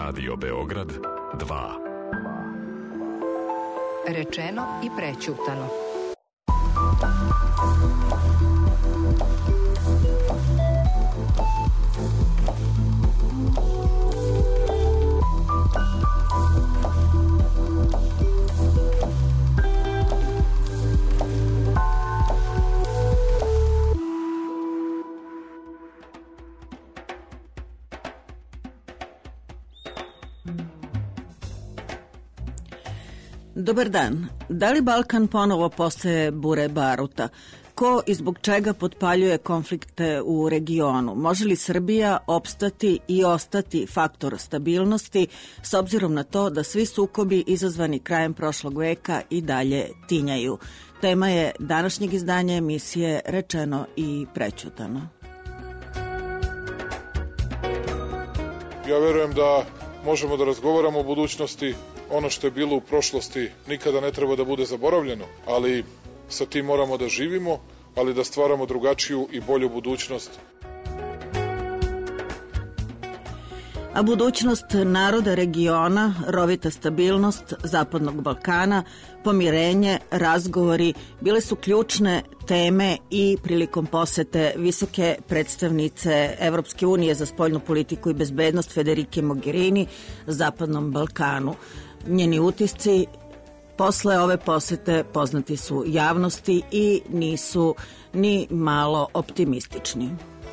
Radio Beograd 2. Rečeno i prećutano. Dobar dan. Da li Balkan ponovo postaje bure baruta? Ko i zbog čega potpaljuje konflikte u regionu? Može li Srbija opstati i ostati faktor stabilnosti s obzirom na to da svi sukobi izazvani krajem prošlog veka i dalje tinjaju? Tema je današnjeg izdanja emisije Rečeno i prećutano. Ja verujem da možemo da razgovaramo o budućnosti. Ono što je bilo u prošlosti nikada ne treba da bude zaboravljeno, ali sa tim moramo da živimo, ali da stvaramo drugačiju i bolju budućnost. A budućnost naroda regiona, rovita stabilnost Zapadnog Balkana, pomirenje, razgovori bile su ključne teme i prilikom posete visoke predstavnice Evropske unije za spoljnu politiku i bezbednost Federike Mogherini Zapadnom Balkanu. Njeni utisci posle ove posete poznati su javnosti i nisu ni malo optimistični.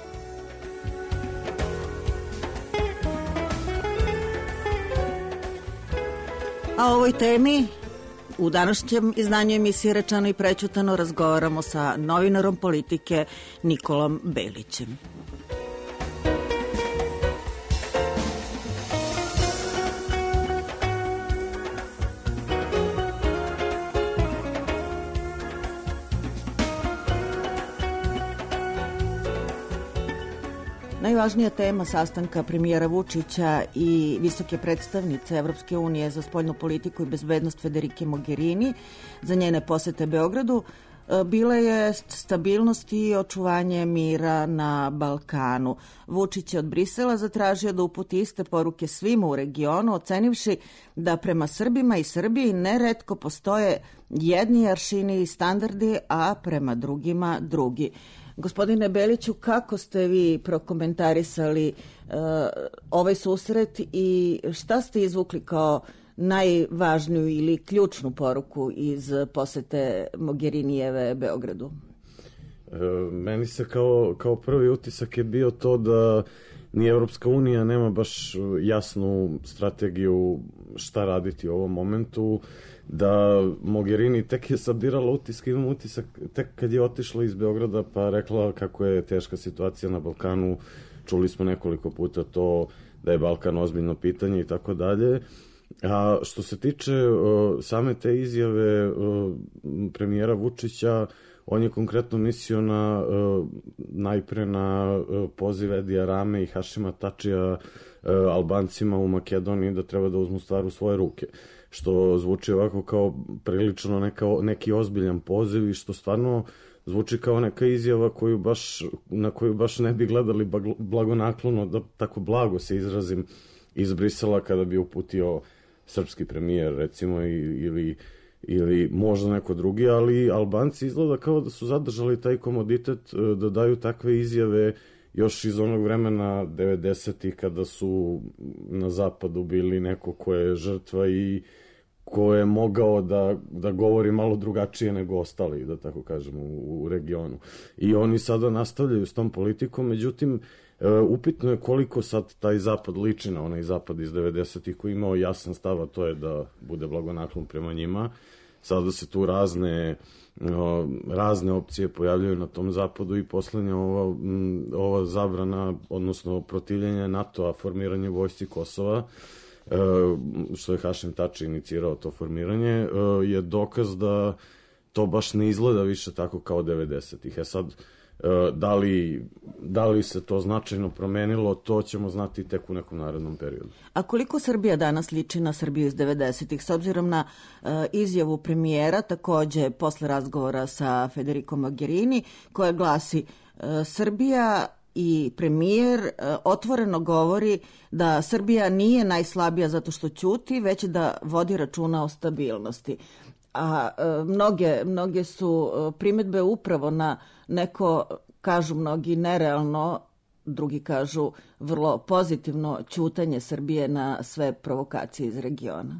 A o ovoj temi u današnjem izdanju emisije Rečeno i prećutano razgovaramo sa novinarom politike Nikolom Belićem. Najvažnija tema sastanka premijera Vučića i visoke predstavnice Evropske unije za spoljnu politiku i bezbednost Federike Mogherini za njene posete Beogradu bila je stabilnost i očuvanje mira na Balkanu. Vučić je od Brisela zatražio da uputi iste poruke svima u regionu, ocenivši da prema Srbima i Srbiji neretko postoje jedni aršini i standardi, a prema drugima drugi. Gospodine Beliću, kako ste vi prokomentarisali ovaj susret i šta ste izvukli kao najvažniju ili ključnu poruku iz posete Mogherinijeve Beogradu? Meni se kao prvi utisak je bio to da ni Evropska unija nema baš jasnu strategiju šta raditi u ovom momentu, da Mogherini tek je sabirala utisak, imam utisak tek kad je otišla iz Beograda pa rekla kako je teška situacija na Balkanu, čuli smo nekoliko puta to da je Balkan ozbiljno pitanje i tako dalje. A što se tiče same te izjave premijera Vučića, on je konkretno mislio najpre na poziv Edija Rame i Hašima Tačija Albancima u Makedoniji da treba da uzmu stvar u svoje ruke, što zvuči ovako kao prilično neki ozbiljan poziv i što stvarno zvuči kao neka izjava na koju baš ne bi gledali blagonaklono, da tako blago se izrazim, iz Brisela kada bi uputio srpski premijer recimo ili možda neko drugi, ali Albanci izgleda kao da su zadržali taj komoditet da daju takve izjave još iz onog vremena 90-ih kada su na zapadu bili neko ko je žrtva i ko je mogao da govori malo drugačije nego ostali, da tako kažemo, u regionu. I oni sada nastavljaju s tom politikom, međutim, upitno je koliko sad taj zapad liči na onaj zapad iz 90-ih koji imao jasan stav, a to je da bude blagonaklon prema njima. Sada se tu razne opcije pojavljaju na tom zapadu i poslednja ova zabrana, odnosno protivljenje NATO-a, formiranje vojsci Kosova, što je Hašim Tači inicirao to formiranje, je dokaz da to baš ne izgleda više tako kao 90-ih. Sad, da li se to značajno promenilo, to ćemo znati tek u nekom narednom periodu. A koliko Srbija danas liči na Srbiju iz 90-ih, s obzirom na izjavu premijera, takođe posle razgovora sa Federikom Mogherini, koja glasi: Srbija i premijer otvoreno govori da Srbija nije najslabija zato što ćuti, već da vodi računa o stabilnosti. A mnoge su primedbe upravo na neko, kažu mnogi, nerealno, drugi kažu vrlo pozitivno ćutanje Srbije na sve provokacije iz regiona.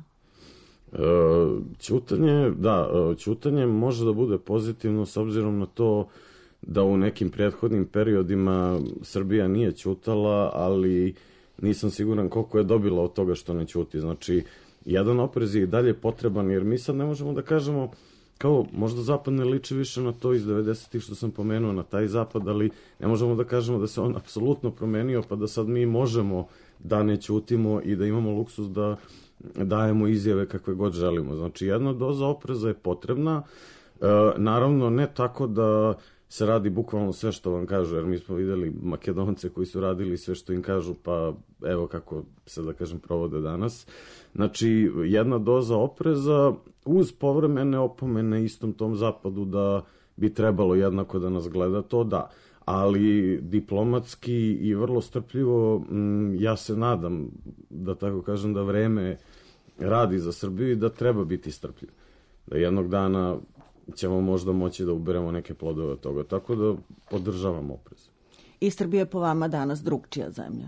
Ćutanje može da bude pozitivno s obzirom na to da u nekim prethodnim periodima Srbija nije ćutala, ali nisam siguran koliko je dobila od toga što ne ćuti. Znači, jedan oprez je i dalje potreban, jer mi sad ne možemo da kažemo kao možda zapad ne liči više na to iz 90-ih što sam pomenuo, na taj zapad, ali ne možemo da kažemo da se on apsolutno promenio, pa da sad mi možemo da ne ćutimo i da imamo luksus da dajemo izjave kakve god želimo. Znači, jedna doza opreza je potrebna, naravno ne tako da se radi bukvalno sve što vam kažu, jer mi smo videli Makedonce koji su radili sve što im kažu, pa evo kako se, da kažem, provode danas. Znači, jedna doza opreza uz povremene opomene istom tom zapadu da bi trebalo jednako da nas gleda, to da. Ali diplomatski i vrlo strpljivo, ja se nadam, da tako kažem, da vreme radi za Srbiju i da treba biti strpljiv. Da jednog dana ćemo možda moći da uberemo neke plodove od toga. Tako da podržavam oprez. I Srbija je po vama danas drugčija zemlja?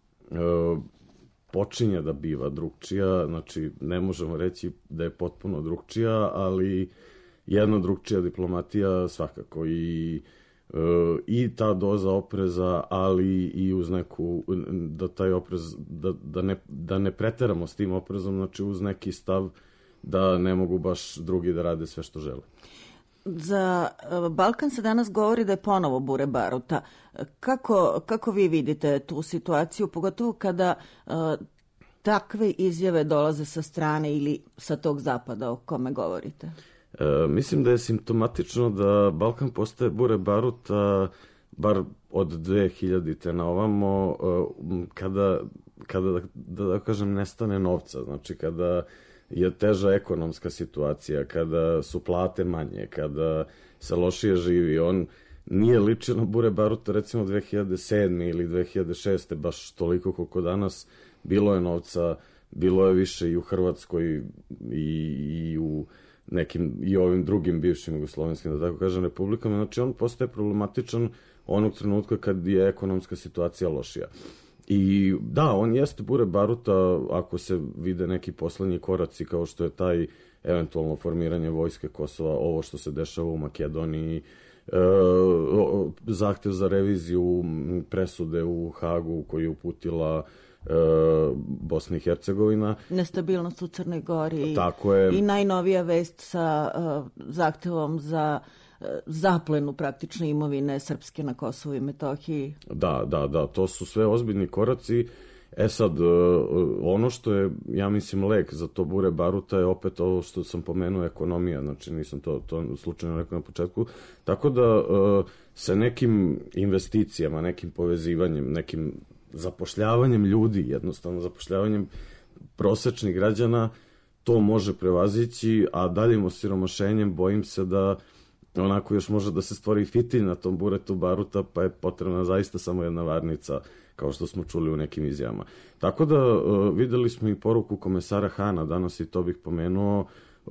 Počinje da biva drugčija, znači ne možemo reći da je potpuno drugčija, ali jedna drugčija diplomatija svakako i ta doza opreza, ali i uz neku, da taj oprez, da ne preteramo s tim oprezom, znači uz neki stav da ne mogu baš drugi da rade sve što žele. Za Balkan se danas govori da je ponovo bure baruta. Kako vi vidite tu situaciju, pogotovo kada takve izjave dolaze sa strane ili sa tog zapada o kome govorite? Mislim da je simptomatično da Balkan postaje bure baruta bar od 2000-te na ovamo, kada da kažem, nestane novca. Znači, kada je teža ekonomska situacija, kada su plate manje, kada se lošije živi. On nije ličio na bure baruta recimo 2007. ili 2006. baš toliko koliko danas. Bilo je novca, bilo je više i u Hrvatskoj i u nekim i ovim drugim bivšim jugoslovenskim, da tako kažem, republikama. Znači, on postaje problematičan onog trenutka kad je ekonomska situacija lošija. I da, on jeste bure baruta ako se vide neki poslednji koraci kao što je taj eventualno formiranje vojske Kosova, ovo što se dešava u Makedoniji, zahtev za reviziju presude u Hagu koju je uputila Bosna i Hercegovina. Nestabilnost u Crnoj Gori. Tako je. I najnovija vest sa zahtevom za zaplenu praktično imovine srpske na Kosovu i Metohiji. Da, to su sve ozbiljni koraci. Sad, ono što je, ja mislim, lek za to bure baruta je opet ovo što sam pomenuo, ekonomija, znači nisam to slučajno rekao na početku, tako da sa nekim investicijama, nekim povezivanjem, nekim zapošljavanjem ljudi, jednostavno zapošljavanjem prosečnih građana, to može prevazići, a daljim osiromašenjem bojim se da onako još može da se stvori fitilj na tom buretu baruta, pa je potrebna zaista samo jedna varnica, kao što smo čuli u nekim izjavama. Tako da videli smo i poruku komesara Hana danas, i to bih pomenuo,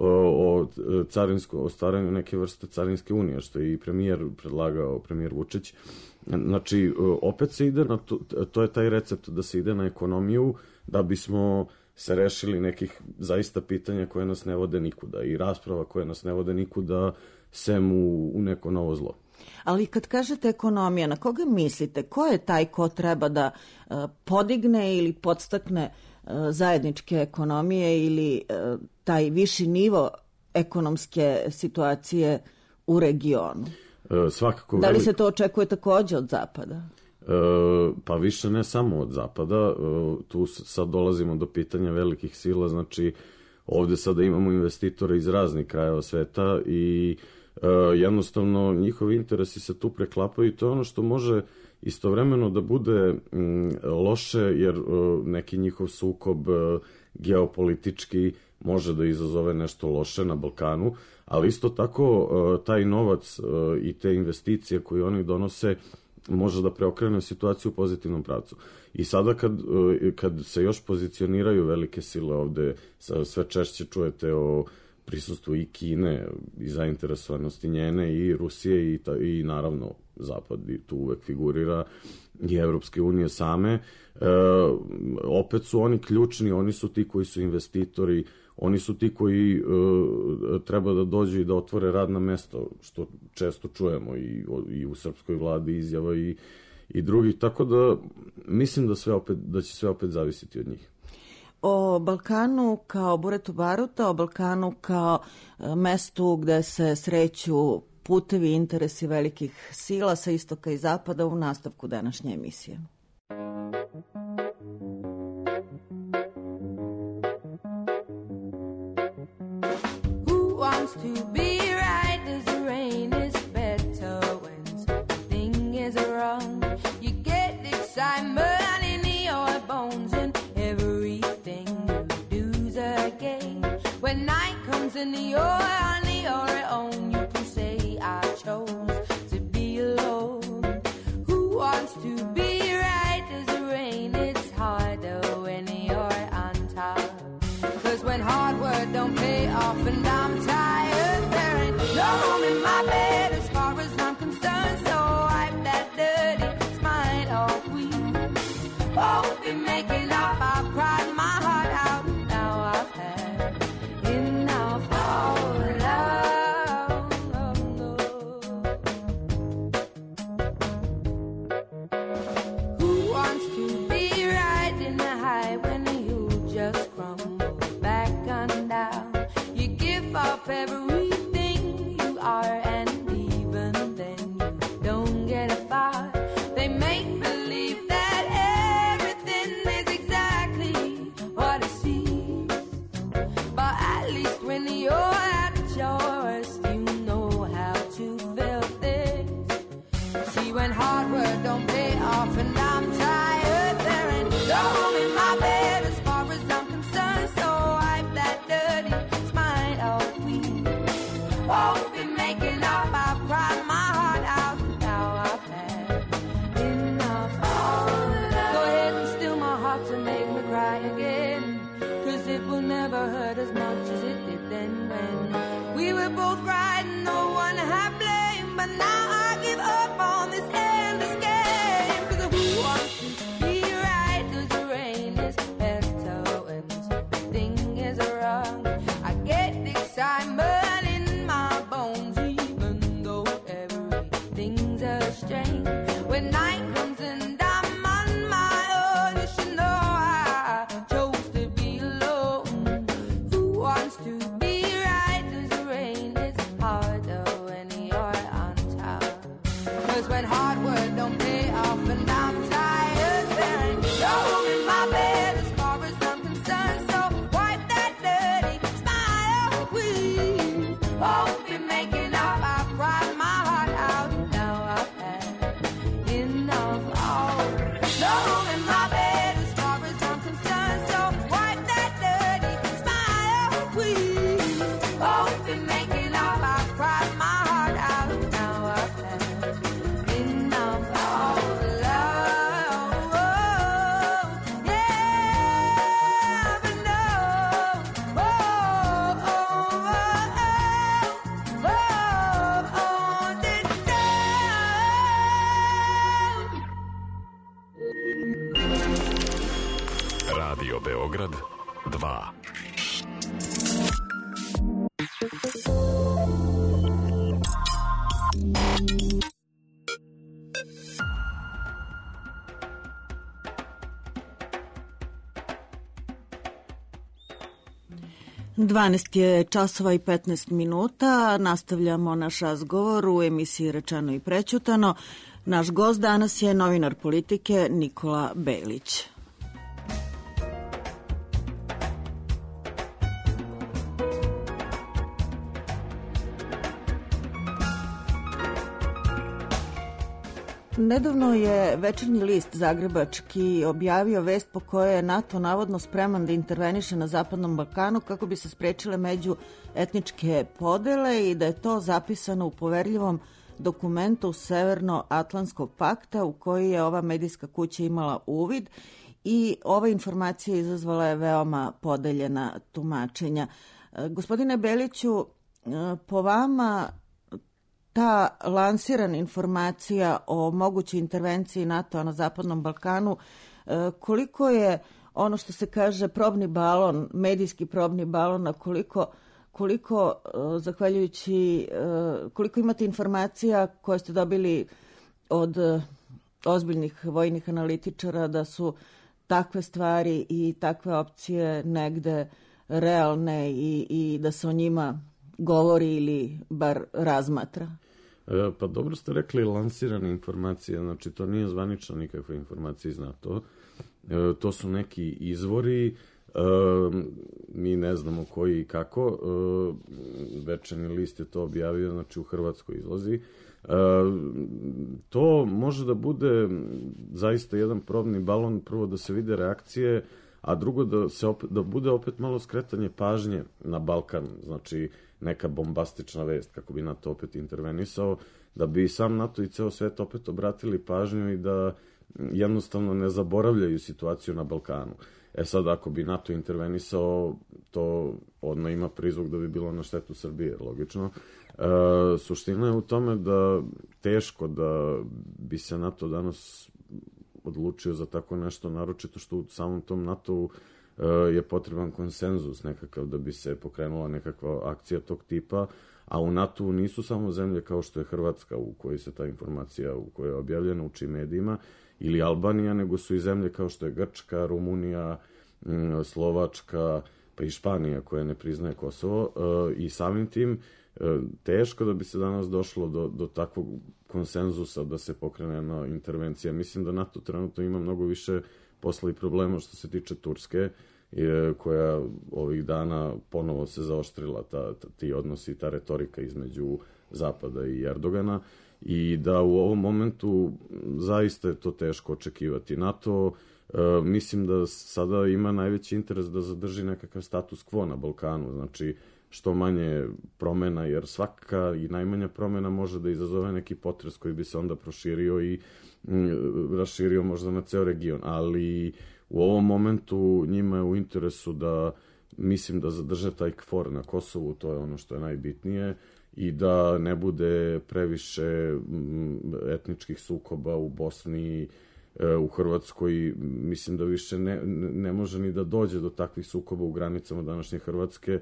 o stvaranju neke vrste carinske unije, što je i premijer predlagao, premijer Vučić. Znači, opet se ide na to je taj recept da se ide na ekonomiju, da bismo se rešili nekih zaista pitanja koje nas ne vode nikuda i rasprava koje nas ne vode nikuda, sem u neko novo zlo. Ali kad kažete ekonomija, na koga mislite? Ko je taj ko treba da podigne ili podstakne zajedničke ekonomije ili taj viši nivo ekonomske situacije u regionu? Svakako. Da li se to očekuje takođe od Zapada? Pa više ne samo od Zapada. Tu sad dolazimo do pitanja velikih sila. Znači, ovde sada imamo investitore iz raznih krajeva sveta i jednostavno njihovi interesi se tu preklapaju i to je ono što može istovremeno da bude loše, jer neki njihov sukob geopolitički može da izazove nešto loše na Balkanu, ali isto tako taj novac i te investicije koje oni donose može da preokrene situaciju u pozitivnom pravcu. I sada kad se još pozicioniraju velike sile ovde, sve češće čujete o prisustvu i Kine i zainteresovanosti njene i Rusije i naravno Zapad i tu uvek figurira i Evropske unije same. Opet su oni ključni, oni su ti koji su investitori, oni su ti koji treba da dođu i da otvore radna mesta, što često čujemo i u srpskoj vladi izjava i drugih, tako da mislim da će sve opet zavisiti od njih. O Balkanu kao buretu baruta, o Balkanu kao mestu gde se sreću putevi i interesi velikih sila sa istoka i zapada u nastavku današnje emisije. Who wants to be right as the rain is better when something is wrong? You get excitement in your bones and everything you do's a game. When night comes and you're on your own, you can say I chose to be alone. Who wants to be right as the rain? It's harder when you're on top. 'Cause when hard work don't pay off and I'm tired, there ain't no room in my bed as far as I'm concerned. So wipe that dirty smile off. We won't be making up. I cried my heart out. Now I've had enough of love. Who wants to be right in the high when you just crumble back on down? You give up everything you are, and even then you don't get far. They make believe that everything is exactly what it seems, but at least when you're at your worst, you know how to feel this. See, when hard work don't pay off and I'm tired, there ain't no room in my bed as far as I'm concerned. So wipe that dirty smile off. We won't be making up. I've cried my heart out. Now I've had enough of love. Go ahead and steal my heart to make me cry again, 'cause it will never hurt as much as it did then when we were both right and no one had blame. But now I give up on this endless game, 'cause who wants to be right as the rain is better when something is wrong? I get excitement in my bones even though everything's a strain. When night comes and I'm on my own, you should know I chose to be alone. Who wants to be right as the rain is harder when you're on top? 'Cause when hard work don't pay off and I'm tired, there ain't no room in my bed as far as I'm concerned. So wipe that dirty smile. We won't be making up. I've cried my heart out. Now I've had enough of no room in my bed as far as I'm concerned. So wipe that dirty smile. We won't be making up. I've cried my heart out. Now I've had enough of love. Yeah, but no. Radio Beograd 2. Dvanaest je časova i 15 minuta. Nastavljamo naš razgovor u emisiji Rečeno i prećutano. Naš gost danas je novinar politike Nikola Belić. Nedavno je Večernji list zagrebački objavio vest po kojoj je NATO navodno spreman da interveniše na Zapadnom Balkanu kako bi se sprečile međuetničke podele i da je to zapisano u poverljivom dokumentu Severnoatlantskog pakta u koji je ova medijska kuća imala uvid i ova informacija izazvala je veoma podeljena tumačenja. Gospodine Beliću, po vama ta lansirana informacija o mogućoj intervenciji NATO-a na Zapadnom Balkanu, koliko je ono što se kaže probni balon, medijski probni balon, a koliko zahvaljujući, koliko imate informacija koje ste dobili od ozbiljnih vojnih analitičara da su takve stvari i takve opcije negde realne i da se o njima govori ili bar razmatra? Pa dobro ste rekli, lansirane informacije, znači to nije zvanična nikakva informacija iz NATO. To su neki izvori, mi ne znamo koji i kako. Večernji list je to objavio, znači u Hrvatskoj izlazi. To može da bude zaista jedan probni balon, prvo da se vide reakcije, a drugo da bude opet malo skretanje pažnje na Balkan, znači neka bombastična vest kako bi NATO opet intervenisao, da bi sam NATO i ceo svet opet obratili pažnju i da jednostavno ne zaboravljaju situaciju na Balkanu. Sad, ako bi NATO intervenisao, to odmah ima prizvuk da bi bilo na štetu Srbije, logično. Suština je u tome da teško da bi se NATO danas odlučio za tako nešto, naročito što u samom tom NATO-u je potreban konsenzus nekakav da bi se pokrenula nekakva akcija tog tipa, a u NATO-u nisu samo zemlje kao što je Hrvatska u kojoj se ta informacija u kojoj je objavljena u čijim medijima, ili Albanija, nego su i zemlje kao što je Grčka, Rumunija, Slovačka, pa i Španija koja ne priznaje Kosovo, i samim tim teško da bi se danas došlo do takvog konsenzusa da se pokrene jedna intervencija. Mislim da NATO trenutno ima mnogo više posla i problema što se tiče Turske, koja ovih dana ponovo se zaoštrila ti odnosi i ta retorika između Zapada i Erdogana, i da u ovom momentu zaista je to teško očekivati. NATO mislim da sada ima najveći interes da zadrži nekakav status quo na Balkanu, znači što manje promena, jer svaka i najmanja promena može da izazove neki potres koji bi se onda proširio i raširio možda na ceo region, ali u ovom momentu njima je u interesu da, mislim, da zadrže taj KFOR na Kosovu, to je ono što je najbitnije, i da ne bude previše etničkih sukoba u Bosni, u Hrvatskoj. Mislim da više ne može ni da dođe do takvih sukoba u granicama današnje Hrvatske,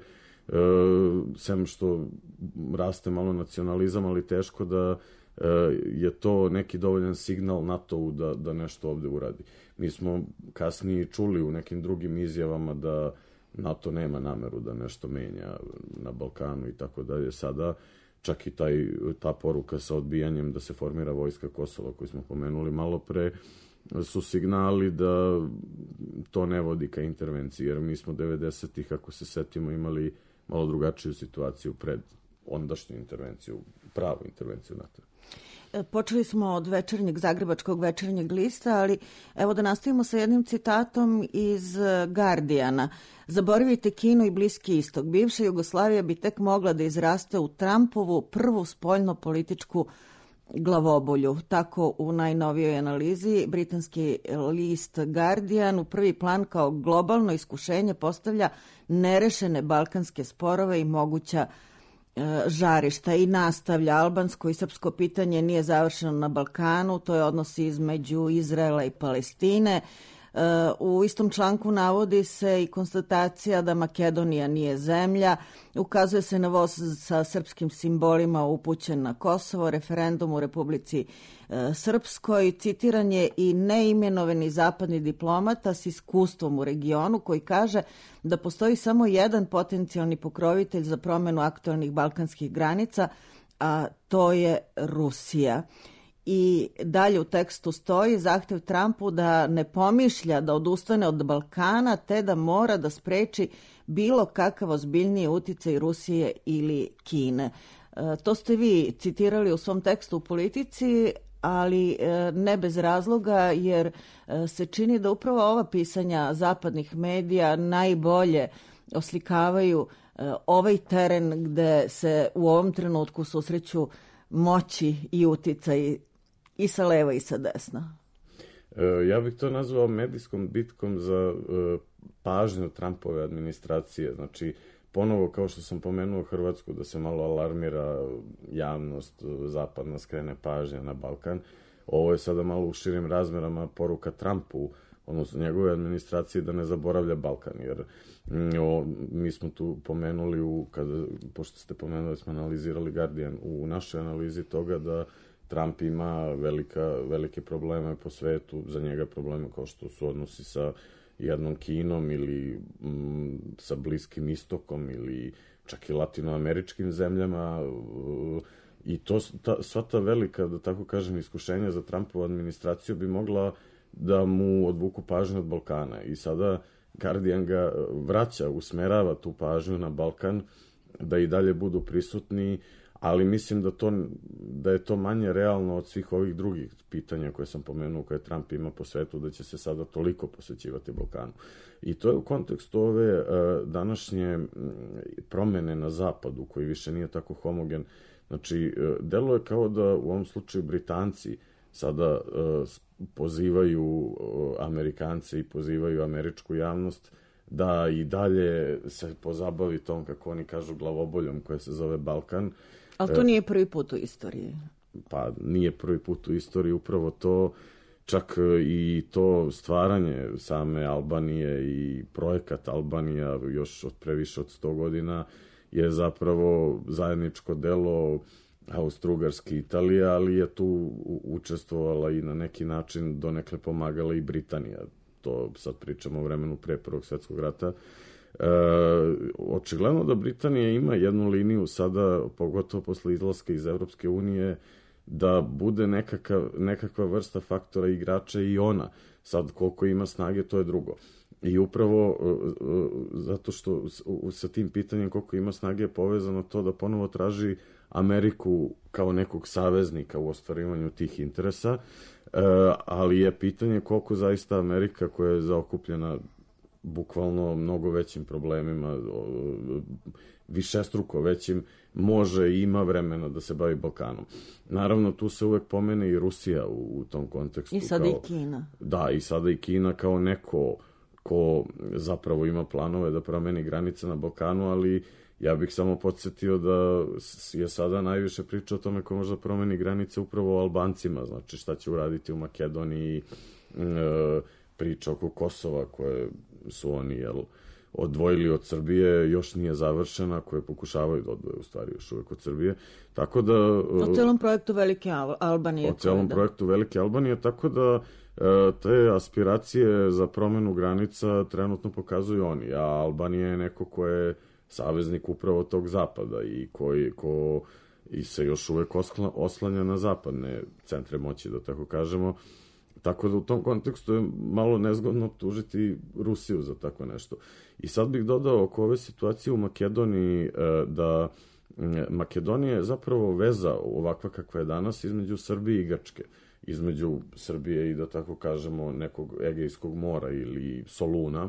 sem što raste malo nacionalizam, ali teško da je to neki dovoljan signal NATO-u da nešto ovde uradi. Mi smo kasnije čuli u nekim drugim izjavama da NATO nema nameru da nešto menja na Balkanu i tako dalje. Sada čak i ta poruka sa odbijanjem da se formira vojska Kosova koju smo pomenuli malo pre su signali da to ne vodi ka intervenciji, jer mi smo 90-ih, ako se setimo, imali malo drugačiju situaciju pred ondašnju intervenciju, pravu intervenciju NATO. Počeli smo od Zagrebačkog večernjeg lista, ali evo da nastavimo sa jednim citatom iz Guardiana. Zaboravite Kinu i Bliski istok. Bivša Jugoslavija bi tek mogla da izraste u Trumpovu prvu spoljno-političku glavobolju. Tako u najnovijoj analizi britanski list Guardian u prvi plan kao globalno iskušenje postavlja nerešene balkanske sporove i moguća žarišta i nastavlja: albansko i srpsko pitanje nije završeno na Balkanu, to je odnos između Izraela i Palestine. U istom članku navodi se i konstatacija da Makedonija nije zemlja, ukazuje se na voz sa srpskim simbolima upućen na Kosovo, referendum u Republici Srpskoj, citiran je i neimenovani zapadni diplomata s iskustvom u regionu koji kaže da postoji samo jedan potencijalni pokrovitelj za promenu aktualnih balkanskih granica, a to je Rusija. I dalje u tekstu stoji zahtev Trumpu da ne pomišlja da odustane od Balkana, te da mora da spreči bilo kakav ozbiljniji uticaj Rusije ili Kine. To ste vi citirali u svom tekstu u Politici, ali ne bez razloga, jer se čini da upravo ova pisanja zapadnih medija najbolje oslikavaju ovaj teren gde se u ovom trenutku susreću moći i uticaj i sa leva i sa desna? Ja bih to nazvao medijskom bitkom za pažnju Trumpove administracije. Znači, ponovo, kao što sam pomenuo Hrvatsku, da se malo alarmira javnost, zapadna skrene pažnja na Balkan. Ovo je sada malo u širim razmerama poruka Trumpu, odnosno njegove administracije, da ne zaboravlja Balkan, jer mi smo tu pomenuli, pošto ste pomenuli da smo analizirali Guardian, u našoj analizi toga da Trump ima velike probleme po svetu, za njega probleme kao što su odnosi sa jednom Kinom ili sa Bliskim istokom ili čak i latinoameričkim zemljama, i sva ta velika, da tako kažem, iskušenja za Trumpovu administraciju bi mogla da mu odvuku pažnju od Balkana. I sada Guardian ga vraća, usmerava tu pažnju na Balkan, da i dalje budu prisutni, ali mislim da je to manje realno od svih ovih drugih pitanja koje sam pomenuo, koje Trump ima po svetu, da će se sada toliko posvećivati Balkanu. I to je u kontekstu ove današnje promene na zapadu, koji više nije tako homogen. Znači, deluje kao da u ovom slučaju Britanci sada pozivaju Amerikance i pozivaju američku javnost da i dalje se pozabavi tom, kako oni kažu, glavoboljom koja se zove Balkan. Ali to nije prvi put u istoriji. Pa nije prvi put u istoriji, upravo to, čak i to stvaranje same Albanije i projekat Albanija još od previše od 100 godina je zapravo zajedničko delo Austro-Ugarske i Italije, ali je tu učestvovala i na neki način donekle pomagala i Britanija. To sad pričamo o vremenu pre Prvog svjetskog rata. Očigledno da Britanija ima jednu liniju sada, pogotovo posle izlaska iz Evropske unije, da bude nekakva vrsta faktora igrača i ona. Sad koliko ima snage, to je drugo. I upravo zato što sa tim pitanjem koliko ima snage je povezano to da ponovo traži Ameriku kao nekog saveznika u ostvarivanju tih interesa, ali je pitanje koliko zaista Amerika, koja je zaokupljena bukvalno mnogo većim problemima, višestruko većim, može i ima vremena da se bavi Balkanom. Naravno, tu se uvek pomene i Rusija u tom kontekstu. I sada i Kina. Da, i sada i Kina kao neko ko zapravo ima planove da promeni granice na Balkanu, ali ja bih samo podsjetio da je sada najviše priča o tome ko možda promeni granice upravo o Albancima, znači šta će uraditi u Makedoniji, priča oko Kosova koje su oni odvojili od Srbije, još nije završena, koje pokušavaju da odvoje u stvari još uvek od Srbije. Tako da... O celom projektu Velike Albanije. O celom projektu Velike Albanije, tako da te aspiracije za promenu granica trenutno pokazuju oni, a Albanija je neko ko je saveznik upravo tog zapada i ko se još uvek oslanja na zapadne centre moći, da tako kažemo. Tako da u tom kontekstu je malo nezgodno optužiti Rusiju za tako nešto. I sad bih dodao oko ove situacije u Makedoniji da Makedonija je zapravo veza ovakva kakva je danas između Srbije i Grčke. Između Srbije i, da tako kažemo, nekog Egejskog mora ili Soluna.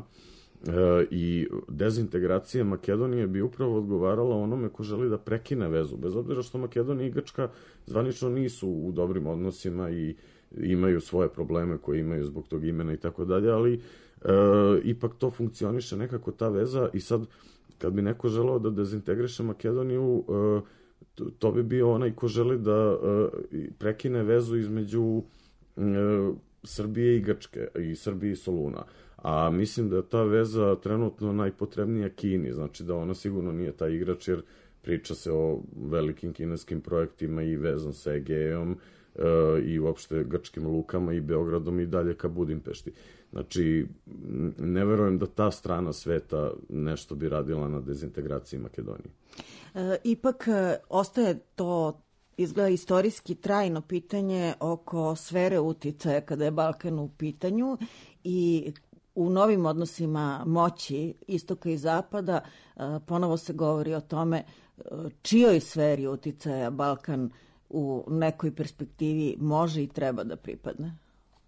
I dezintegracija Makedonije bi upravo odgovarala onome ko želi da prekine vezu. Bez obzira što Makedonija i Grčka zvanično nisu u dobrim odnosima i imaju svoje probleme koje imaju zbog tog imena i tako dalje, ali ipak to funkcioniše nekako ta veza. I sad kad bi neko želeo da dezintegriše Makedoniju, to bi bio onaj ko želi da prekine vezu između Srbije i Grčke i Srbije i Soluna. A mislim da je ta veza trenutno najpotrebnija Kini, znači da ona sigurno nije taj igrač, jer priča se o velikim kineskim projektima i vezan sa Egejom i uopšte grčkim lukama i Beogradom i dalje ka Budimpešti. Znači, ne verujem da ta strana sveta nešto bi radila na dezintegraciji Makedonije. Ipak ostaje to, izgleda, istorijski trajno pitanje oko sfere uticaja kada je Balkan u pitanju i u novim odnosima moći istoka i zapada ponovo se govori o tome čijoj sferi uticaja Balkan u nekoj perspektivi može i treba da pripadne.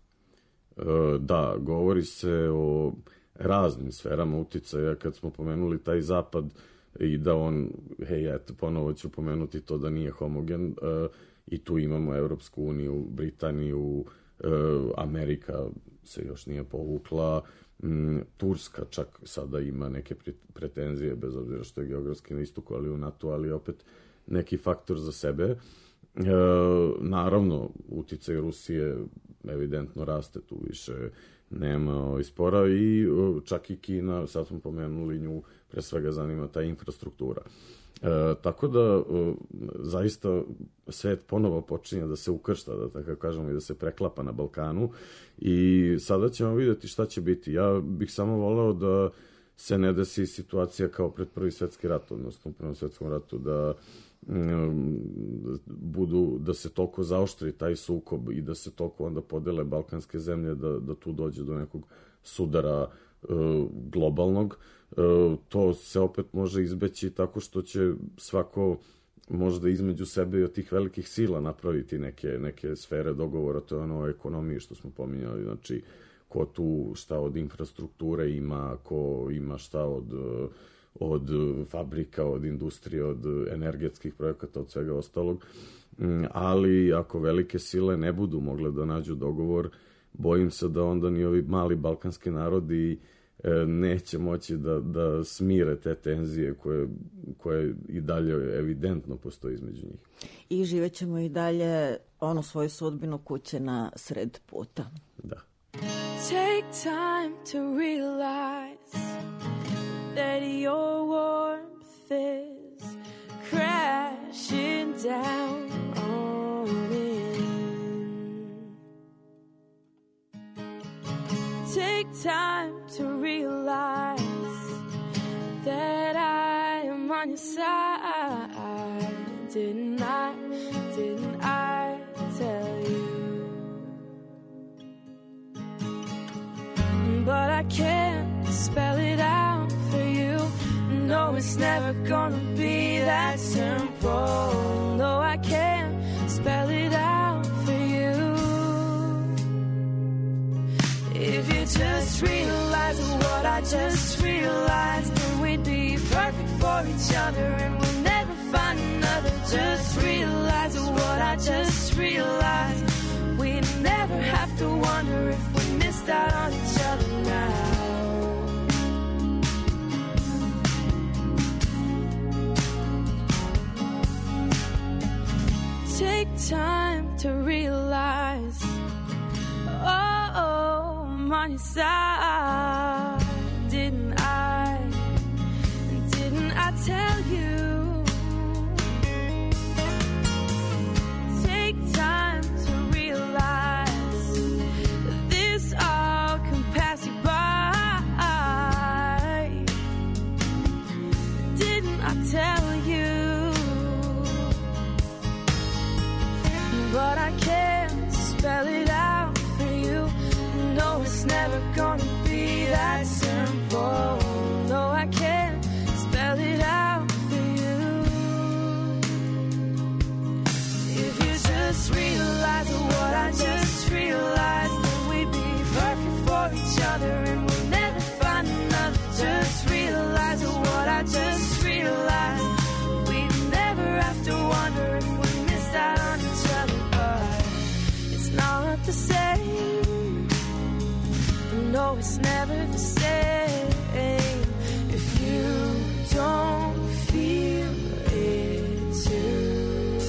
Da, govori se o raznim sferama uticaja. Kad smo pomenuli taj zapad, i da on, hej, eto, ponovo ću pomenuti to da nije homogen, i tu imamo Evropsku uniju, Britaniju, Amerika se još nije povukla, Turska čak sada ima neke pretenzije, bez obzira što je geografski na istoku, ali u NATO, ali opet neki faktor za sebe. Naravno, uticaj Rusije evidentno raste, tu više nema spora, i čak i Kina, sad smo pomenuli nju, pre svega zanima ta infrastruktura. Tako da zaista svet ponovo počinje da se ukršta, da tako kažemo, i da se preklapa na Balkanu, i sada ćemo vidjeti šta će biti. Ja bih samo voleo da se ne desi situacija kao pred Prvi svetski rat, odnosno u Prvom svetskom ratu, da se toliko zaoštri taj sukob i da se toliko onda podele balkanske zemlje, da tu dođe do nekog sudara globalnog. To se opet može izbeći tako što će svako možda između sebe i od tih velikih sila napraviti neke sfere dogovora. To je ono o ekonomiji što smo pominjali, znači ko tu šta od infrastrukture ima, ko ima šta od fabrika, od industrije, od energetskih projekata, od svega ostalog. Ali ako velike sile ne budu mogle da nađu dogovor, bojim se da onda ni ovi mali balkanski narodi neće moći da smire te tenzije koje i dalje evidentno postoji između njih. I živećemo i dalje svoju sudbinu kuće na sred puta. Da. Take time to realize that your warmth is crashing down on in. Take time to realize that I am on your side. Didn't I tell you? But I can't spell it out for you. No, it's never gonna be that simple. No, I can't spell it out for you. If you just realize what I just realized, then we'd be perfect for each other and we'll never find another. Just realize what I just realized. We'd never have to wonder if we missed out on each other now. Take time to realize, oh, I'm on your side. Didn't I tell you? Take time to realize this all can pass you by. Didn't I tell you? But I can't spell it out for you. No, it's never gonna be that simple. No, I can't spell it out for you. If you just realize what I just realized, then we'd be perfect for each other and we'll never find another. Just realize what I just realized. We'd never have to wonder if we missed out on each other. But it's not the same. No, it's never the same if you don't feel it too.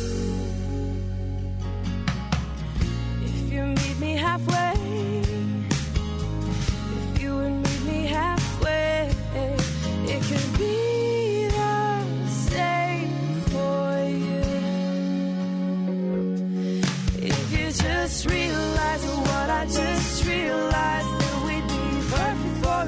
If you meet me halfway, if you would meet me halfway, it could be the same for you. If you just realize what I just realized, then we'd be perfect for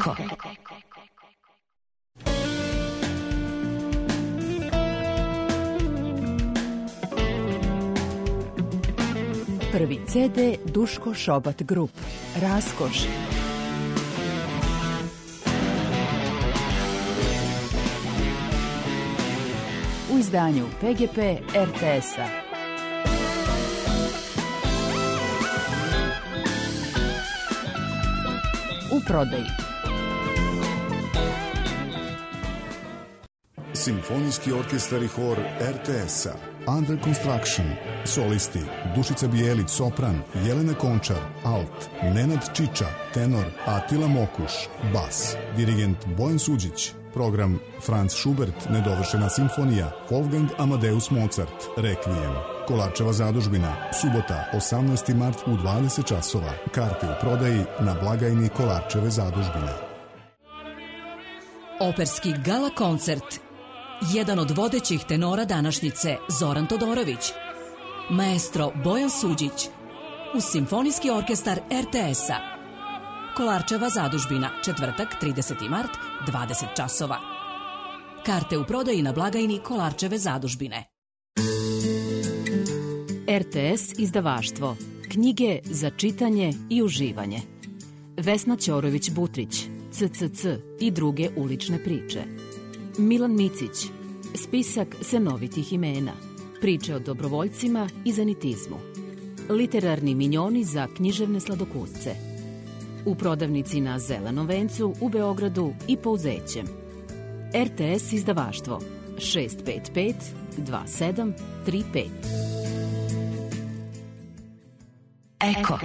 Eko. Prvi CD Duško Šobat Grup. Raskoš. U izdanju PGP RTS-a. U prodaji. Simfonijski orkestar i hor RTS-a. Under Construction. Solisti Dušica Bijelić, sopran, Jelena Končar, alt, Nenad Čiča, tenor, Atila Mokuš, bas, dirigent Bojan Suđić, program Franz Schubert, nedovršena simfonija, Wolfgang Amadeus Mozart, Rekvijem. Kolarčeva zadužbina, subota, 18. mart u 20 časova. Karte u prodaji na blagajni Kolarčeve zadužbine. Operski gala koncert. Jedan od vodećih tenora današnjice, Zoran Todorović. Maestro Bojan Suđić. Uz Simfonijski orkestar RTS-a. Kolarčeva zadužbina, četvrtak, 30. mart, 20 časova. Karte u prodaji na blagajni Kolarčeve zadužbine. RTS izdavaštvo. Knjige za čitanje i uživanje. Vesna Ćorović-Butrić, CCC i druge ulične priče. Milan Micić, spisak senovitih imena. Priče o dobrovoljcima i zanitizmu. Literarni minjoni za književne sladokusce. U prodavnici na Zelenom vencu u Beogradu i Pouzećem. RTS izdavaštvo 655 2735. Eko.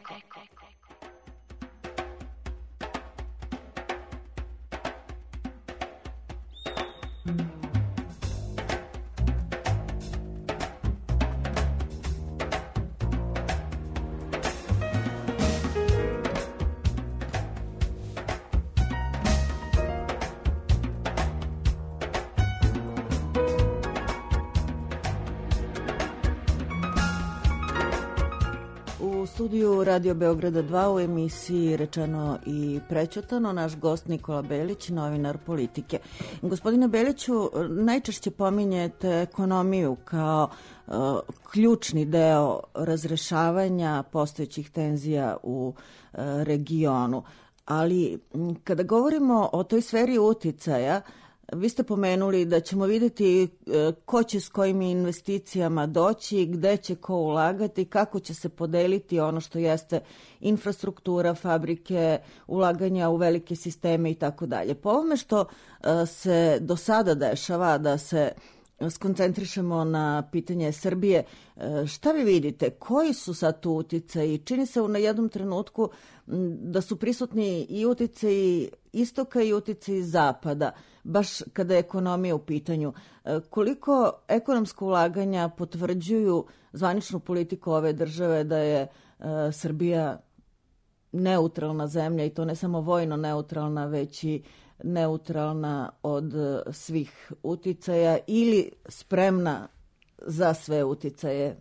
U studiju Radio Beograda 2 u emisiji Rečeno i prećutano naš gost Nikola Belić, novinar politike. Gospodine Beliću, najčešće pominjete ekonomiju kao ključni deo razrešavanja postojećih tenzija u regionu, ali kada govorimo o toj sferi uticaja, vi ste pomenuli da ćemo vidjeti ko će s kojim investicijama doći, gde će ko ulagati, kako će se podeliti ono što jeste infrastruktura, fabrike, ulaganja u velike sisteme i tako dalje. Po ovome što se do sada dešava, da se skoncentrišemo na pitanje Srbije, šta vi vidite? Koji su sad tu uticaji? Čini se na jednom trenutku da su prisutni i uticaji istoka i uticaji zapada, baš kada je ekonomija u pitanju. Koliko ekonomska ulaganja potvrđuju zvaničnu politiku ove države da je Srbija neutralna zemlja, i to ne samo vojno neutralna, već i neutralna od svih uticaja ili spremna za sve uticaje?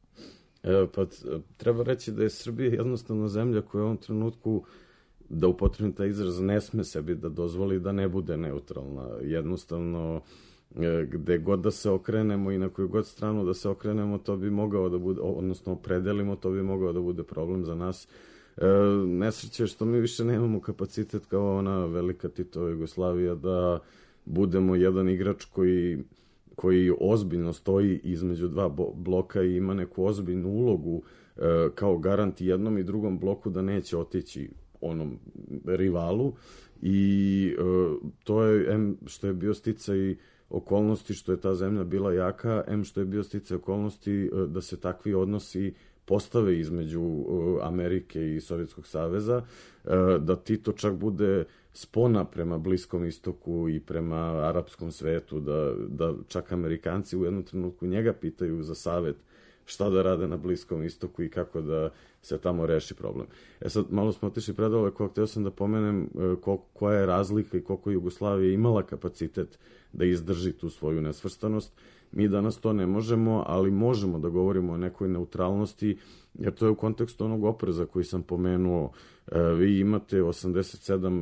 Pa treba reći da je Srbija jednostavno zemlja koja u ovom trenutku, da upotrebim taj izraz, ne sme sebi da dozvoli da ne bude neutralna. Jednostavno, gde god da se okrenemo i na koju god stranu da se okrenemo, to bi mogao da bude, odnosno opredelimo, to bi mogao da bude problem za nas. Nesreće je što mi više nemamo kapacitet kao ona velika Titova Jugoslavija da budemo jedan igrač koji ozbiljno stoji između dva bloka i ima neku ozbiljnu ulogu kao garant jednom i drugom bloku da neće otići onom rivalu, i to je što je bio sticaj okolnosti što je ta zemlja bila jaka, što je bio sticaj okolnosti da se takvi odnosi postave između Amerike i Sovjetskog saveza, da Tito čak bude spona prema Bliskom istoku i prema arapskom svetu, da čak Amerikanci u jednom trenutku njega pitaju za savet šta da rade na Bliskom istoku i kako da se tamo reši problem. Sad, malo smo otišli predaleko, hteo sam da pomenem koja je razlika i koliko Jugoslavija imala kapacitet da izdrži tu svoju nesvrstanost. Mi danas to ne možemo, ali možemo da govorimo o nekoj neutralnosti, jer to je u kontekstu onog opreza koji sam pomenuo. Vi imate 87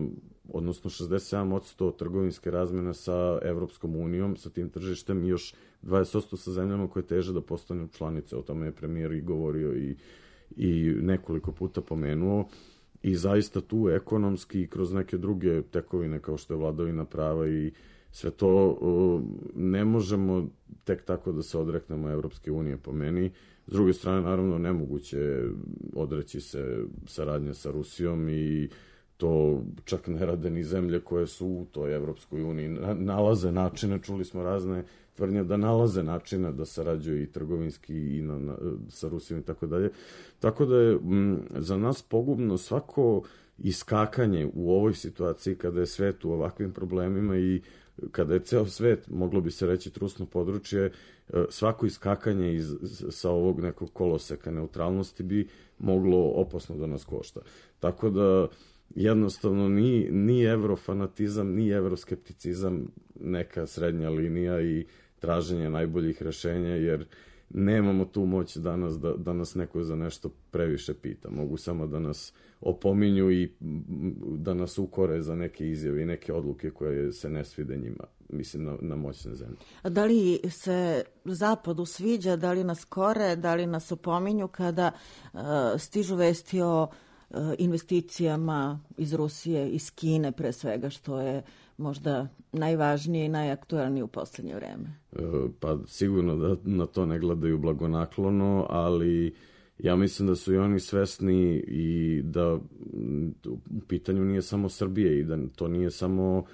odnosno 67% trgovinske razmene sa Evropskom unijom, sa tim tržištem i još 20% sa zemljama koje teže da postanu članice. O tome je premijer i govorio i nekoliko puta pomenuo. I zaista tu ekonomski i kroz neke druge tekovine kao što je vladavina prava i sve to ne možemo tek tako da se odreknemo Evropske unije po meni. S druge strane, naravno, nemoguće odreći se saradnje sa Rusijom i to čak ne rade ni zemlje koje su u toj Evropskoj uniji. Nalaze načine, čuli smo razne tvrdnje da nalaze načine da sarađuju i trgovinski i sa Rusijom i tako dalje. Tako da je za nas pogubno svako iskakanje u ovoj situaciji kada je svet u ovakvim problemima i kada je ceo svet, moglo bi se reći, trusno područje, svako iskakanje sa ovog nekog koloseka neutralnosti bi moglo opasno da nas košta. Tako da jednostavno ni evrofanatizam, ni evroskepticizam neka srednja linija i traženje najboljih rešenja, jer nemamo tu moć danas da nas neko za nešto previše pita. Mogu samo da nas opominju i da nas ukore za neke izjave i neke odluke koje se ne svide njima, mislim na moćne zemlje. A da li se Zapadu sviđa, da li nas kore, da li nas opominju kada stižu vesti o investicijama iz Rusije, iz Kine pre svega, što je možda najvažnije i najaktualnije u poslednje vreme? Pa sigurno da na to ne gledaju blagonaklono, ali ja mislim da su i oni svesni i da u pitanju nije samo Srbije i da to nije samo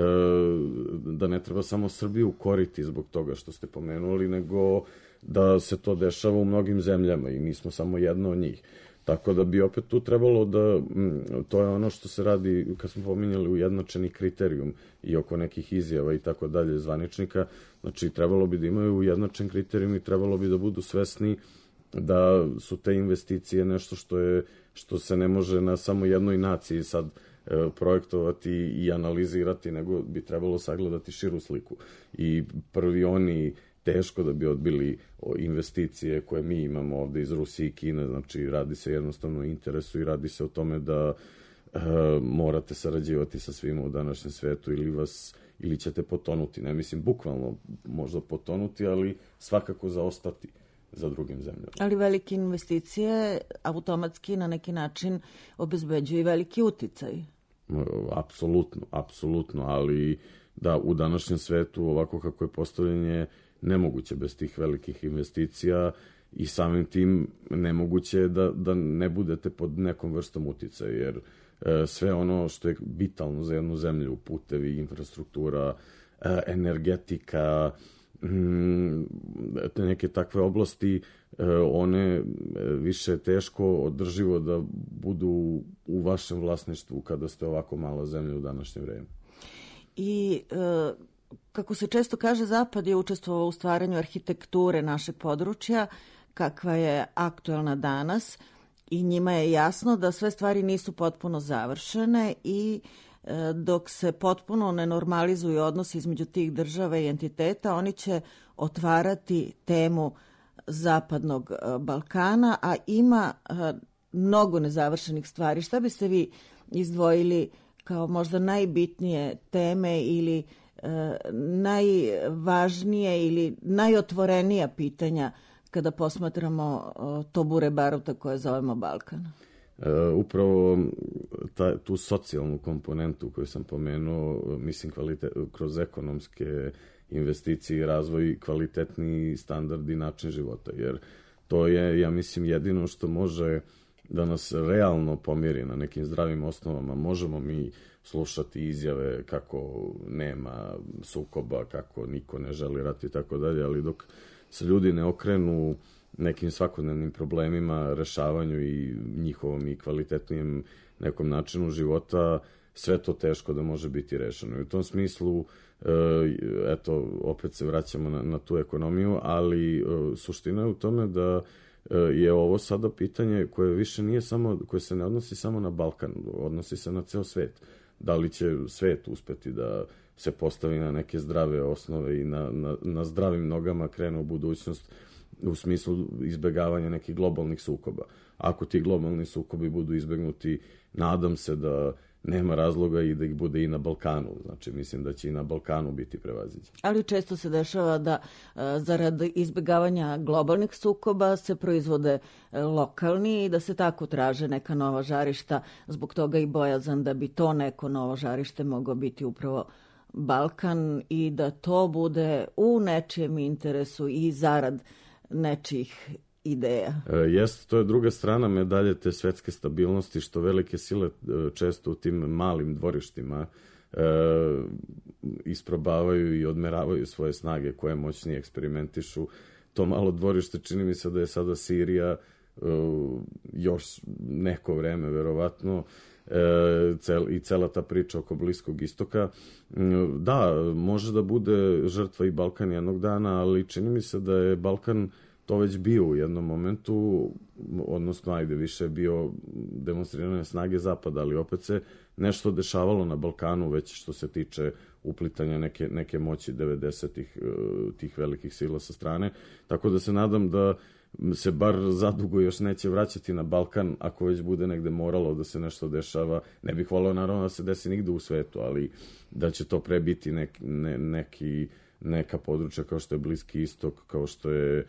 da ne treba samo Srbiju koriti zbog toga što ste pomenuli, nego da se to dešava u mnogim zemljama i mi smo samo jedna od njih. Tako da bi opet tu trebalo da, to je ono što se radi kad smo pominjali ujednačeni kriterijum i oko nekih izjava i tako dalje zvaničnika, znači trebalo bi da imaju ujednačen kriterijum i trebalo bi da budu svesni da su te investicije nešto što se ne može na samo jednoj naciji sad projektovati i analizirati, nego bi trebalo sagledati širu sliku. I prvi oni teško da bi odbili investicije koje mi imamo ovde iz Rusije i Kine, znači radi se jednostavno o interesu i radi se o tome da morate sarađivati sa svima u današnjem svetu ili ćete potonuti, ne mislim bukvalno možda potonuti, ali svakako zaostati za drugim zemljama. Ali velike investicije automatski na neki način obezbeđuju i veliki uticaj. Apsolutno, ali da u današnjem svetu ovako kako je postavljanje nemoguće bez tih velikih investicija i samim tim nemoguće je da ne budete pod nekom vrstom uticaja, jer sve ono što je vitalno za jednu zemlju, putevi, infrastruktura, energetika, neke takve oblasti, one više teško održivo da budu u vašem vlasništvu kada ste ovako mala zemlja u današnje vreme. I kako se često kaže, Zapad je učestvovao u stvaranju arhitekture našeg područja, kakva je aktuelna danas, i njima je jasno da sve stvari nisu potpuno završene i dok se potpuno ne normalizuju odnosi između tih država i entiteta, oni će otvarati temu Zapadnog Balkana, a ima mnogo nezavršenih stvari. Šta biste vi izdvojili kao možda najbitnije teme ili najvažnije ili najotvorenija pitanja kada posmatramo to bure baruta koje zovemo Balkan? Upravo tu socijalnu komponentu koju sam pomenuo, mislim kroz ekonomske investicije i razvoj, kvalitetni standard i način života, jer to je, ja mislim, jedino što može da nas realno pomiri na nekim zdravim osnovama. Možemo mi slušati izjave kako nema sukoba, kako niko ne želi rat i tako dalje, ali dok se ljudi ne okrenu nekim svakodnevnim problemima, rešavanju i njihovom i kvalitetnijem nekom načinu života, sve to teško da može biti rešeno. I u tom smislu, eto, opet se vraćamo na tu ekonomiju, ali suština je u tome da je ovo sada pitanje koje više nije samo, koje se ne odnosi samo na Balkan, odnosi se na ceo svet. Da li će svet uspeti da se postavi na neke zdrave osnove i na zdravim nogama krene u budućnost u smislu izbegavanja nekih globalnih sukoba. Ako ti globalni sukobi budu izbegnuti, nadam se da nema razloga i da ih bude i na Balkanu. Znači, mislim da će i na Balkanu biti prevaziđen. Ali često se dešava da zarad izbjegavanja globalnih sukoba se proizvode lokalni i da se tako traže neka nova žarišta, zbog toga i bojazan da bi to neko novo žarište moglo biti upravo Balkan i da to bude u nečijem interesu i zarad nečijih ideja. Jeste, to je druga strana medalje te svetske stabilnosti, što velike sile često u tim malim dvorištima isprobavaju i odmeravaju svoje snage koje moćnije eksperimentišu. To malo dvorište, čini mi se da je sada Sirija još neko vreme, verovatno, i cela ta priča oko Bliskog istoka. Da, može da bude žrtva i Balkan jednog dana, ali čini mi se da je Balkan to već bio u jednom momentu, odnosno više bio demonstrirane snage Zapada, ali opet se nešto dešavalo na Balkanu već što se tiče uplitanja neke moći 90-ih tih velikih sila sa strane, tako da se nadam da se bar zadugo još neće vraćati na Balkan, ako već bude negde moralo da se nešto dešava. Ne bih voleo naravno da se desi nigde u svetu, ali da će to prebiti neka područja kao što je Bliski istok, kao što je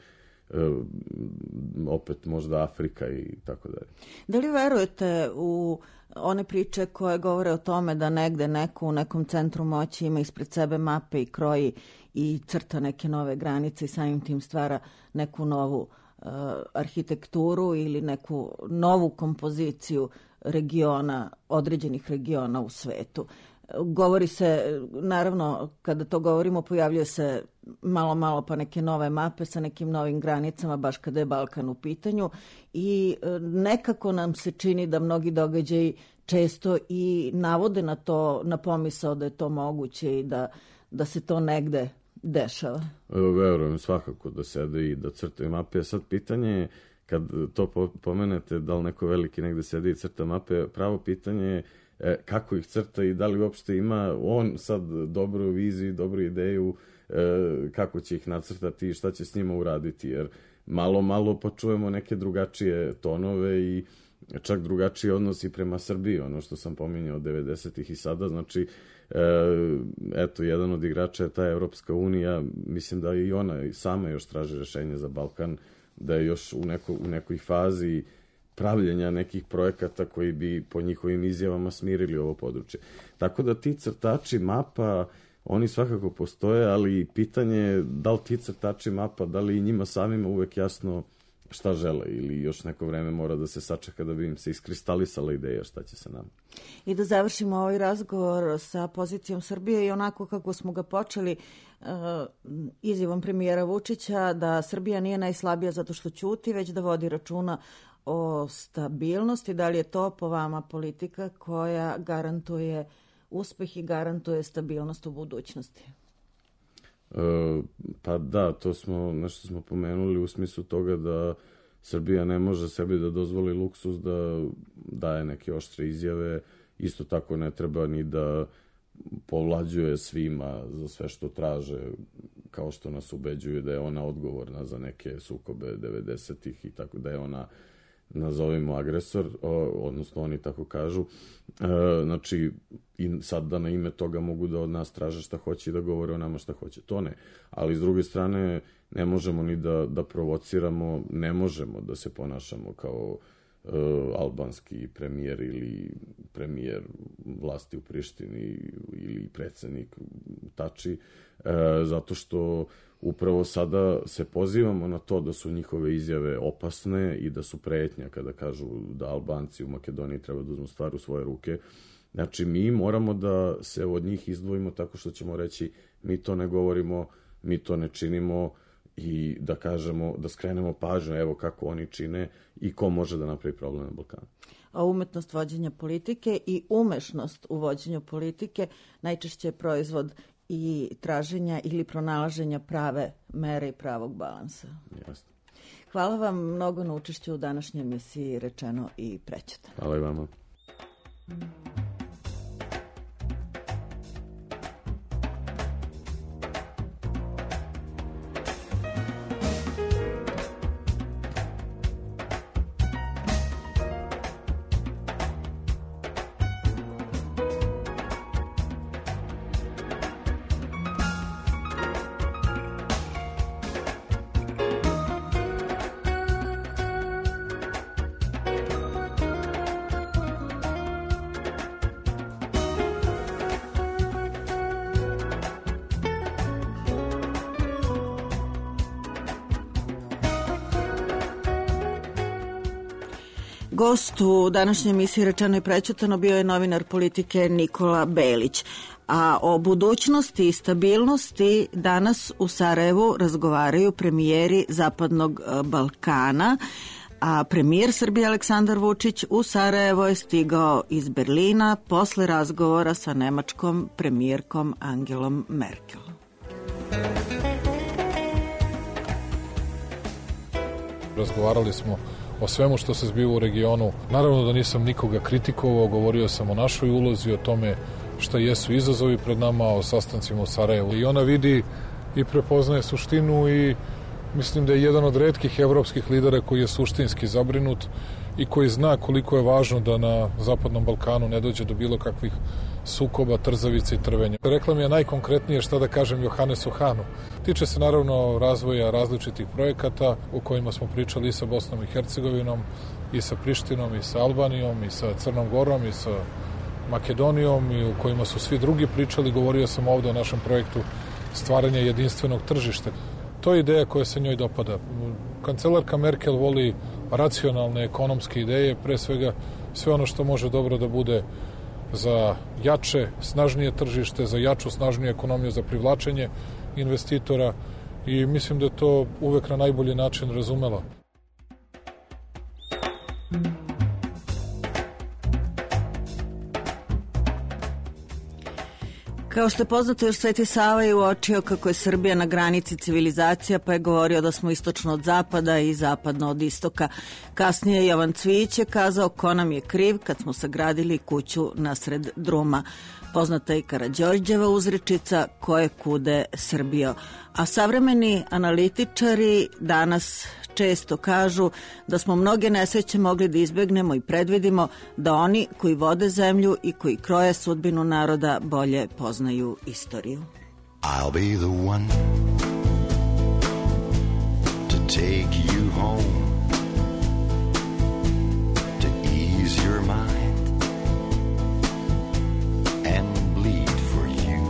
opet možda Afrika i tako dalje. Da li verujete u one priče koje govore o tome da negde neko u nekom centru moći ima ispred sebe mape i kroji i crta neke nove granice i samim tim stvara neku novu arhitekturu ili neku novu kompoziciju regiona, određenih regiona u svetu? Govori se, naravno, kada to govorimo, pojavljuje se malo pa neke nove mape sa nekim novim granicama, baš kada je Balkan u pitanju i nekako nam se čini da mnogi događaji često i navode na to, na pomisao da je to moguće i da se to negde dešava. Verujem svakako da sede i da crtaju mape. Sad pitanje je, kad to pomenete, da li neko veliki negde sedi i crta mape, pravo pitanje je kako ih crta i da li uopšte ima on sad dobru viziju, dobru ideju kako će ih nacrtati i šta će s njima uraditi, jer malo pa čujemo neke drugačije tonove i čak drugačiji odnosi prema Srbiji, ono što sam pominjao od 90-ih i sada, znači eto, jedan od igrača je ta Evropska unija, mislim da i ona sama još traži rešenje za Balkan, da je još u nekoj fazi pravljenja nekih projekata koji bi po njihovim izjavama smirili ovo područje. Tako da ti crtači mapa, oni svakako postoje, ali pitanje je da li ti crtači mapa, da li i njima samima uvek jasno šta žele ili još neko vreme mora da se sačeka da bi im se iskristalisala ideja šta će se nam. I da završimo ovaj razgovor sa pozicijom Srbije i onako kako smo ga počeli, izjavom premijera Vučića da Srbija nije najslabija zato što ćuti, već da vodi računa o stabilnosti. Da li je to po vama politika koja garantuje uspeh i garantuje stabilnost u budućnosti? Pa da, to nešto smo pomenuli u smislu toga da Srbija ne može sebi da dozvoli luksuz da daje neke oštre izjave, isto tako ne treba ni da povlađuje svima za sve što traže, kao što nas ubeđuju da je ona odgovorna za neke sukobe 90-ih i tako da je ona, nazovimo, agresor, odnosno oni tako kažu. Znači, i sad da na ime toga mogu da od nas traže šta hoće i da govore o nama šta hoće. To ne. Ali s druge strane, ne možemo ni da provociramo, ne možemo da se ponašamo kao albanski premijer ili premijer vlasti u Prištini ili predsednik Tači, zato što upravo sada se pozivamo na to da su njihove izjave opasne i da su pretnja kada kažu da Albanci u Makedoniji treba da uzmu stvar u svoje ruke. Znači, mi moramo da se od njih izdvojimo tako što ćemo reći mi to ne govorimo, mi to ne činimo i da kažemo, da skrenemo pažnju evo kako oni čine i ko može da napravi problem na Balkanu. A umetnost vođenja politike i umešnost u vođenju politike najčešće je proizvod i traženja ili pronalaženja prave mere i pravog balansa. Jasno. Hvala vam mnogo na učešću u današnjoj emisiji Rečeno i prećutno. Hvala i vama. Gost u današnjoj emisiji Rečeno i prećutano bio je novinar politike Nikola Belić. A o budućnosti i stabilnosti danas u Sarajevu razgovaraju premijeri Zapadnog Balkana, a premijer Srbije Aleksandar Vučić u Sarajevo je stigao iz Berlina posle razgovora sa nemačkom premijerkom Angelom Merkel. Razgovarali smo o svemu što se zbiva u regionu. Naravno da nisam nikoga kritikovao, govorio sam o našoj ulozi, o tome šta jesu izazovi pred nama, o sastancima u Sarajevu. I ona vidi i prepoznaje suštinu i mislim da je jedan od retkih evropskih lidera koji je suštinski zabrinut i koji zna koliko je važno da na Zapadnom Balkanu ne dođe do bilo kakvih sukoba, trzavica i trvenja. Rekla mi je najkonkretnije šta da kažem Johannesu Hahnu. Tiče se naravno razvoja različitih projekata u kojima smo pričali i sa Bosnom i Hercegovinom, i sa Prištinom, i sa Albanijom, i sa Crnom Gorom, i sa Makedonijom, i u kojima su svi drugi pričali. Govorio sam ovde o našem projektu stvaranja jedinstvenog tržišta. To je ideja koja se njoj dopada. Kancelarka Merkel voli racionalne ekonomske ideje, pre svega sve ono što može dobro da bude za jače, snažnije tržište, za jaču, snažniju ekonomiju, za privlačenje investitora i mislim da je to uvek na najbolji način razumela. Kao što je poznato, još Sveti Sava je uočio kako je Srbija na granici civilizacija, pa je govorio da smo istočno od zapada i zapadno od istoka. Kasnije Jovan Cvijić je kazao ko nam je kriv kad smo sagradili kuću nasred druma. Poznata je i Karađorđeva uzrečica ko je kude Srbijo. A savremeni analitičari danas često kažu da smo mnoge nesreće mogli da izbegnemo i predvidimo da oni koji vode zemlju i koji kroje sudbinu naroda bolje poznaju istoriju. I'll be the one to take you home, to ease your mind and bleed for you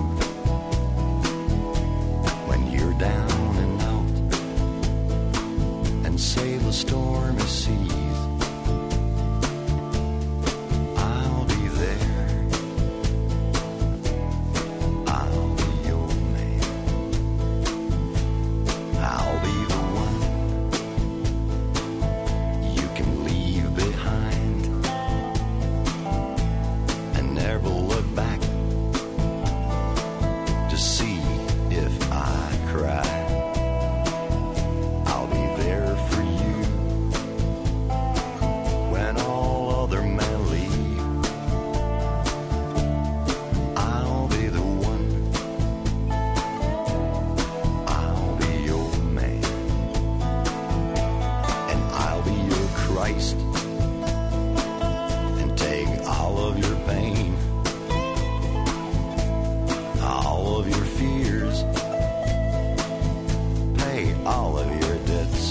when you're down and out and sail a stormy seas. I'll be there. I'll be your man. I'll be the one you can leave behind and never look back to see if I cry. I'll be there for you when all other men leave. I'll be the one. I'll be your man. And I'll be your Christ and take all of your pain, all of your fears, pay all of your debts,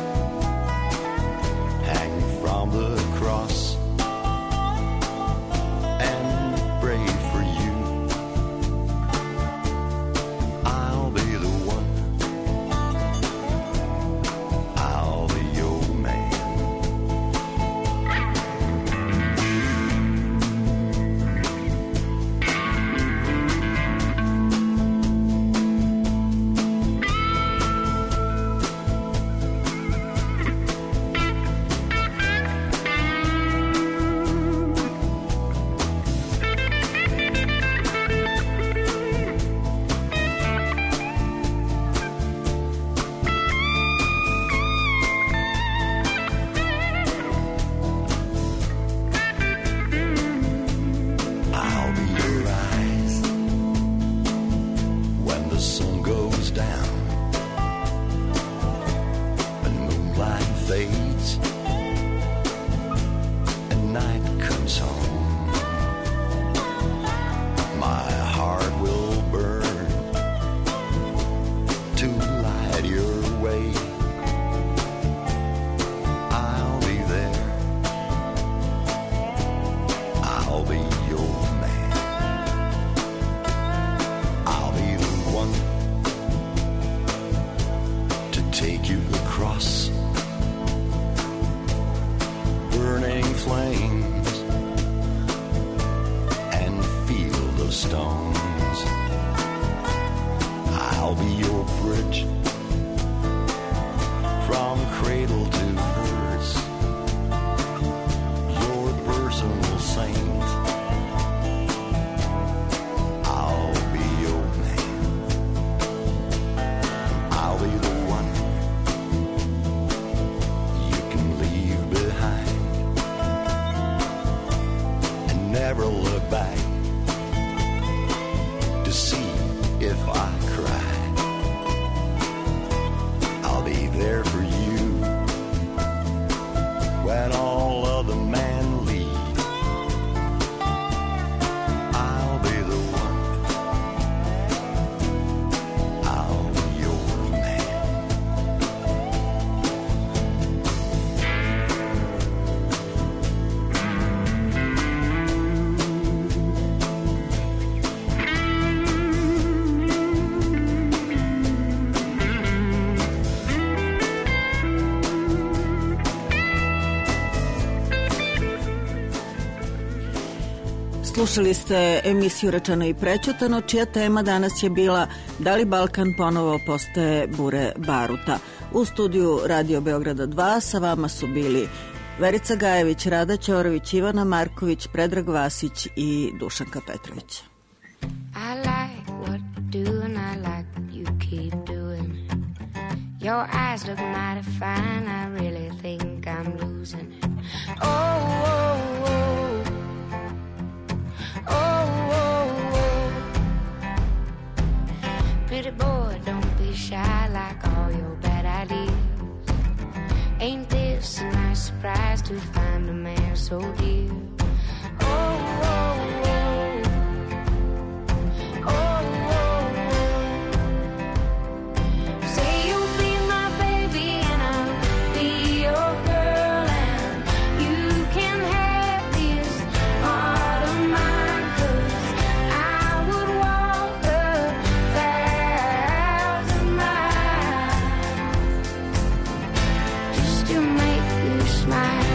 hang from the cross and pray for you. I'll be the one. I'll be your man. I'll be your eyes when the sun goes down and moonlight fades and night comes home. My heart will burn to light your way. I'll be there. I'll be your man. I'll be the one to take you across burning flames and field of stones. I'll be your bridge from cradle to hearse, your personal saint. I'll be your man. I'll be the one you can leave behind and never look back to see if I cry. I'll be there for you when all other men leave. I'll be the one. I'll be your man. Slušali ste emisiju Rečeno i prećutano, čija tema danas je bila da li Balkan ponovo postaje bure baruta. U studiju Radio Beograda 2 sa vama su bili Verica Gajević, Rada Ćorović, Ivana Marković, Predrag Vasić i Dušanka Petrović. I like what you do and I like what you keep doing. Your eyes look mighty fine, I really think I'm losing it. Oh, oh, oh. Oh, oh, oh. Pretty boy, don't be shy like all your bad ideas. Ain't this a nice surprise to find a man so dear? Oh, oh, oh. Oh, oh, oh. Say you'll be my baby and I'll be your girl, and you can have this heart of mine, 'cause I would walk 1,000 miles just to make you smile.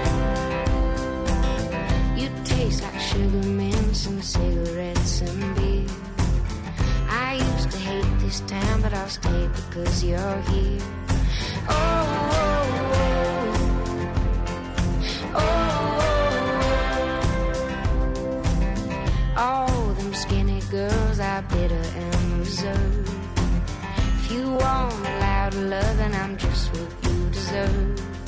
You taste like sugar mints and cigarettes and beer. I used to hate this town, but I'll stay because you're here. Oh, oh, oh. Oh, oh. All them skinny girls are bitter and reserved. If you want a loud love, then I'm just what you deserve.